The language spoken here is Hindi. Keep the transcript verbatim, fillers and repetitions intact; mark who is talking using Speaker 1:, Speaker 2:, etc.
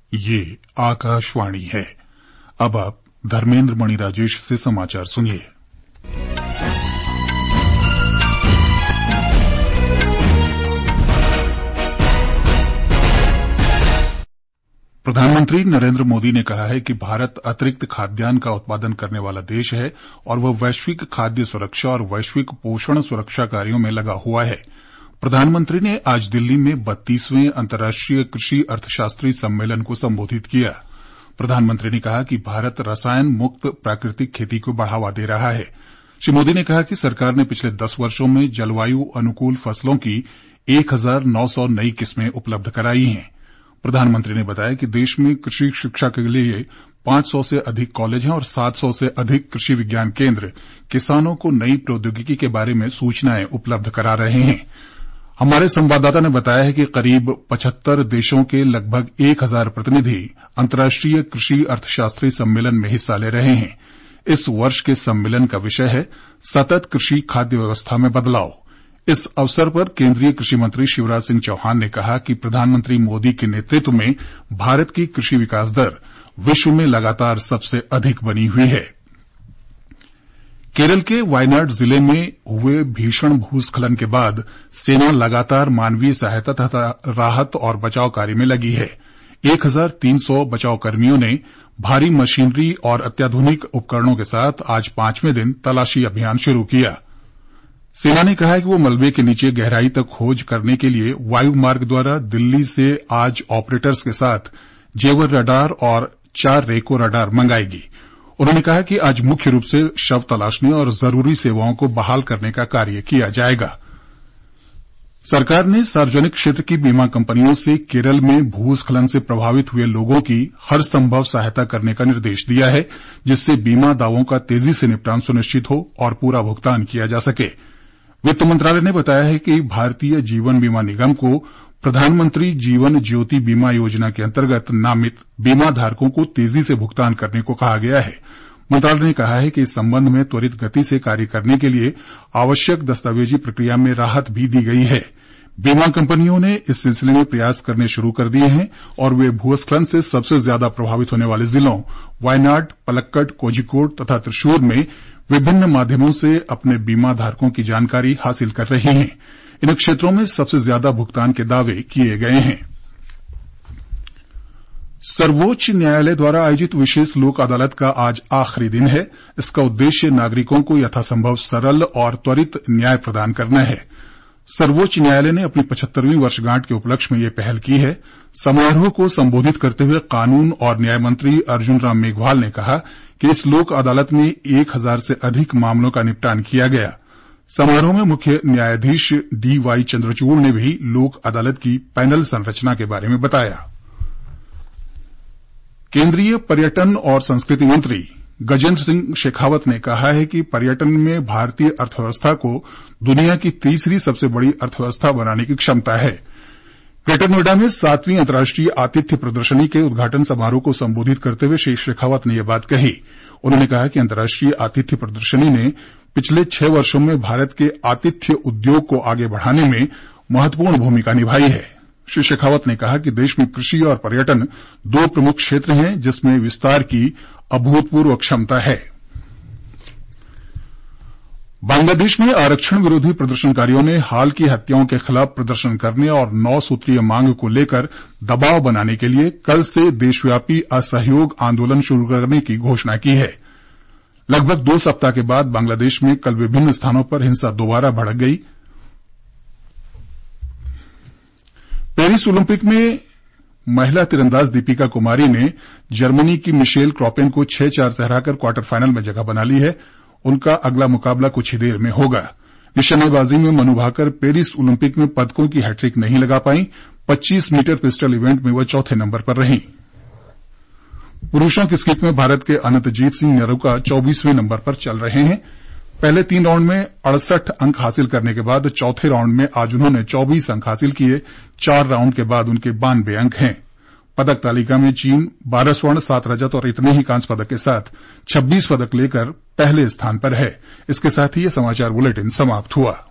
Speaker 1: ये आकाशवाणी है। अब आप धर्मेंद्र मणि राजेश से समाचार सुनिए। प्रधानमंत्री नरेंद्र मोदी ने कहा है कि भारत अतिरिक्त खाद्यान्न का उत्पादन करने वाला देश है और वह वैश्विक खाद्य सुरक्षा और वैश्विक पोषण सुरक्षा कार्यों में लगा हुआ है। प्रधानमंत्री ने आज दिल्ली में बत्तीसवें अंतर्राष्ट्रीय कृषि अर्थशास्त्री सम्मेलन को संबोधित किया। प्रधानमंत्री ने कहा कि भारत रसायन मुक्त प्राकृतिक खेती को बढ़ावा दे रहा है। श्री मोदी ने कहा कि सरकार ने पिछले दस वर्षों में जलवायु अनुकूल फसलों की एक हजार नौ सौ नई किस्में उपलब्ध कराई हैं। प्रधानमंत्री ने बताया कि देश में कृषि शिक्षा के लिए पांच सौ से अधिक कॉलेज हैं और सात सौ से अधिक कृषि विज्ञान केंद्र किसानों को नई प्रौद्योगिकी के बारे में सूचनाएं उपलब्ध करा रहे हैं। हमारे संवाददाता ने बताया है कि करीब पचहत्तर देशों के लगभग एक हजार प्रतिनिधि अंतर्राष्ट्रीय कृषि अर्थशास्त्री सम्मेलन में हिस्सा ले रहे हैं। इस वर्ष के सम्मेलन का विषय है सतत कृषि खाद्य व्यवस्था में बदलाव। इस अवसर पर केंद्रीय कृषि मंत्री शिवराज सिंह चौहान ने कहा कि प्रधानमंत्री मोदी के नेतृत्व में भारत की कृषि विकास दर विश्व में लगातार सबसे अधिक बनी हुई है। केरल के वायनाड जिले में हुए भीषण भूस्खलन के बाद सेना लगातार मानवीय सहायता तथा राहत और बचाव कार्य में लगी है। एक हजार तीन सौ बचाव कर्मियों ने भारी मशीनरी और अत्याधुनिक उपकरणों के साथ आज पांचवें दिन तलाशी अभियान शुरू किया। सेना ने कहा है कि वो मलबे के नीचे गहराई तक खोज करने के लिए वायु मार्ग द्वारा दिल्ली से आज ऑपरेटर्स के साथ जेवर रडार और चार रेको रडार मंगाएगी। उन्होंने कहा कि आज मुख्य रूप से शव तलाशने और जरूरी सेवाओं को बहाल करने का कार्य किया जाएगा। सरकार ने सार्वजनिक क्षेत्र की बीमा कंपनियों से केरल में भूस्खलन से प्रभावित हुए लोगों की हर संभव सहायता करने का निर्देश दिया है, जिससे बीमा दावों का तेजी से निपटान सुनिश्चित हो और पूरा भुगतान किया जा सके। वित्त मंत्रालय ने बताया है कि भारतीय जीवन बीमा निगम को प्रधानमंत्री जीवन ज्योति बीमा योजना के अंतर्गत नामित बीमा धारकों को तेजी से भुगतान करने को कहा गया है। मंत्रालय ने कहा है कि इस संबंध में त्वरित गति से कार्य करने के लिए आवश्यक दस्तावेजी प्रक्रिया में राहत भी दी गई है। बीमा कंपनियों ने इस सिलसिले में प्रयास करने शुरू कर दिए हैं और वे भूस्खलन से सबसे ज्यादा प्रभावित होने वाले जिलों वायनाड, पलक्कड, कोझिकोड तथा त्रिशूर में विभिन्न माध्यमों से अपने बीमा धारकों की जानकारी हासिल कर रहे हैं। इन क्षेत्रों में सबसे ज्यादा भुगतान के दावे किए गए हैं। सर्वोच्च न्यायालय द्वारा आयोजित विशेष लोक अदालत का आज आखिरी दिन है। इसका उद्देश्य नागरिकों को यथासंभव सरल और त्वरित न्याय प्रदान करना है। सर्वोच्च न्यायालय ने अपनी पचहत्तरवीं वर्षगांठ के उपलक्ष्य में यह पहल की है। समारोह को संबोधित करते हुए कानून और न्याय मंत्री अर्जुन राम मेघवाल ने कहा कि इस लोक अदालत में एक हजार से अधिक मामलों का निपटान किया गया। समारोह में मुख्य न्यायाधीश डी वाई चंद्रचूड़ ने भी लोक अदालत की पैनल संरचना के बारे में बताया। केंद्रीय पर्यटन और संस्कृति मंत्री गजेंद्र सिंह शेखावत ने कहा है कि पर्यटन में भारतीय अर्थव्यवस्था को दुनिया की तीसरी सबसे बड़ी अर्थव्यवस्था बनाने की क्षमता है। ग्रेटर नोएडा में सातवीं अंतर्राष्ट्रीय आतिथ्य प्रदर्शनी के उद्घाटन समारोह को संबोधित करते हुए श्री शेखावत ने यह बात कही। उन्होंने कहा कि अंतर्राष्ट्रीय आतिथ्य प्रदर्शनी ने पिछले छह वर्षों में भारत के आतिथ्य उद्योग को आगे बढ़ाने में महत्वपूर्ण भूमिका निभाई है। श्री शेखावत ने कहा कि देश में कृषि और पर्यटन दो प्रमुख क्षेत्र हैं जिसमें विस्तार की अभूतपूर्व क्षमता है। बांग्लादेश में आरक्षण विरोधी प्रदर्शनकारियों ने हाल की हत्याओं के खिलाफ प्रदर्शन करने और नौ सूत्रीय मांग को लेकर दबाव बनाने के लिए कल से देशव्यापी असहयोग आंदोलन शुरू करने की घोषणा की है। लगभग दो सप्ताह के बाद बांग्लादेश में कल विभिन्न स्थानों पर हिंसा दोबारा भड़क गई। पेरिस ओलंपिक में महिला तीरंदाज दीपिका कुमारी ने जर्मनी की मिशेल क्रॉपेन को छह चार से हराकर क्वार्टर फाइनल में जगह बना ली है। उनका अगला मुकाबला कुछ ही देर में होगा। निशानेबाजी में मनु भाकर पेरिस ओलंपिक में पदकों की हैट्रिक नहीं लगा पाई। पच्चीस मीटर पिस्टल इवेंट में वह चौथे नंबर पर रहीं। पुरुषों की स्कीट में भारत के अनंतजीत सिंह नेरुका चौबीसवें नंबर पर चल रहे हैं। पहले तीन राउंड में अड़सठ अंक हासिल करने के बाद चौथे राउंड में आज उन्होंने चौबीस अंक हासिल किए। चार राउंड के बाद उनके बानवे अंक हैं। पदक तालिका में चीन बारह स्वर्ण, सात रजत और इतने ही कांस्य पदक के साथ छब्बीस पदक लेकर पहले स्थान पर है। इसके साथ ही ये समाचार बुलेटिन समाप्त हुआ।